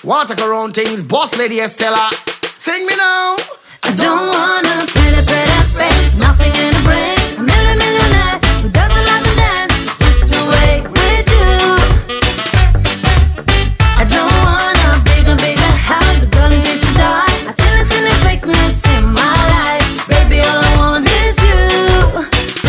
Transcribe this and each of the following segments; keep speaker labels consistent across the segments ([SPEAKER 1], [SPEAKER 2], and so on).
[SPEAKER 1] Want to her own things, boss lady Estella. Sing me now.
[SPEAKER 2] I don't wanna pretty face, nothing in the brain. A millionaire who doesn't like to dance, just the way we do. I don't want a bigger house, a girl who gets to die. I tell it in the fakeness in my life, baby, all I want is you.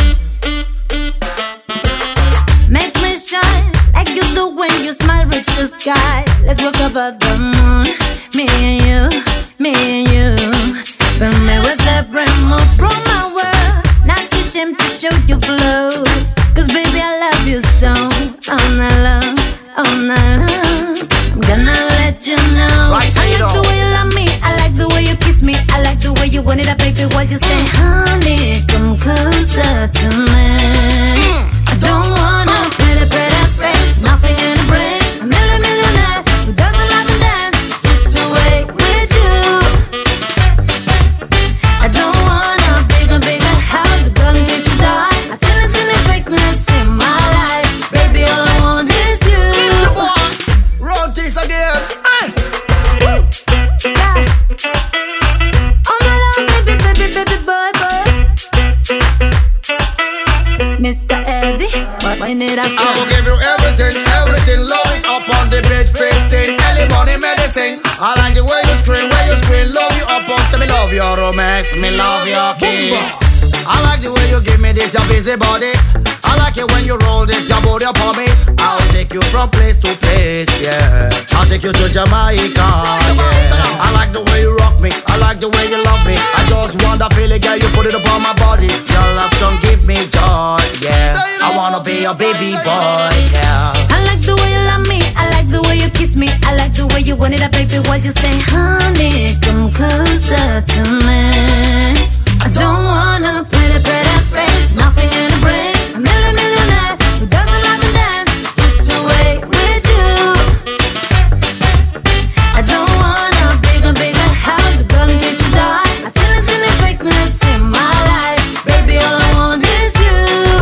[SPEAKER 2] Make me shine like you do when you smile, reach the sky. Let's walk over the moon, me and you, me and you. Fill me with that rainbow, broke my world. Not ashamed to show you flows, cause baby I love you so. All night long, all night long, I'm gonna let you know.
[SPEAKER 1] Right,
[SPEAKER 2] I like the way you love me, I like the way you kiss me, I like the way you want it up, baby. What you say, honey, come closer to me. I don't want a pretty face, nothing in the brain. A millionaire who doesn't like to dance, just the way we do. I don't want a bigger house, a girl who gets to die. I tell it in the fakeness in my life, baby, all I want is you.
[SPEAKER 1] Listen, boy, round this again. Hey.
[SPEAKER 2] Yeah. Oh my love, baby, boy. Mr. Eddie, wind it up.
[SPEAKER 1] I will give you everything, love it up on the bed, face thing, early morning medicine. I like the way you scream, love you up on, say me love your romance, me love your kiss. I like the way you give me this, your busy body. I like it when you roll this, your body upon me. I'll take you from place to place, yeah. I'll take you to Jamaica, yeah. I like the way you rock me, I like the way you love me. I just wanna feel it, girl, you put it upon my body. Your love don't give me joy, yeah. I wanna be your baby boy, yeah.
[SPEAKER 2] I like the way you love me, I like the way you kiss me, I like the way you want it up, baby. What you say, honey, come closer to me. I don't want a pretty face, nothing in the brain. A millionaire who doesn't like to dance, just the way we do. I don't want a bigger house, a girl who gets to die. I tell it in the fakeness in my life, baby, all I want is you.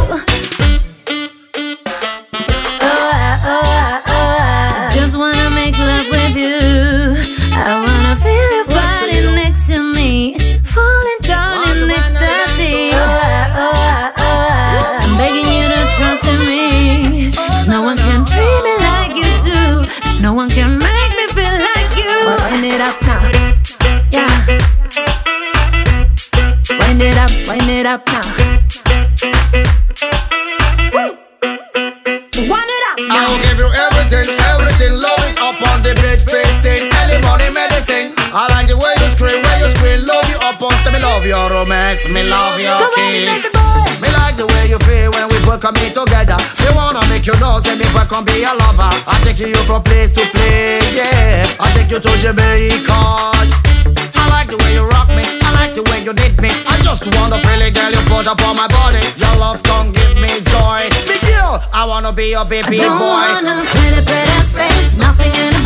[SPEAKER 2] I just wanna make love with you. I wanna feel your body next to me, falling down in ecstasy. I'm begging you to trust in me, cause no one can treat me like you do. No one can make me feel like you. Wind it up now, yeah. Wind it up now. Woo. So wind it up now.
[SPEAKER 1] I will give you everything, love it up on the bed, face thing, early morning medicine. I like the way you scream, love you up on, say me love your romance, me love your kiss. Me like the way you feel when we both come here together. Me wanna make you know, say me both can be a lover. I take you from place to place, yeah. I take you to Jamaica. I like the way you rock me, I like the way you need me. I just wanna feel it, girl, you put up on my body. Your love don't give me joy. Big deal, I wanna be your baby boy.
[SPEAKER 2] I don't want a pretty face, nothing in the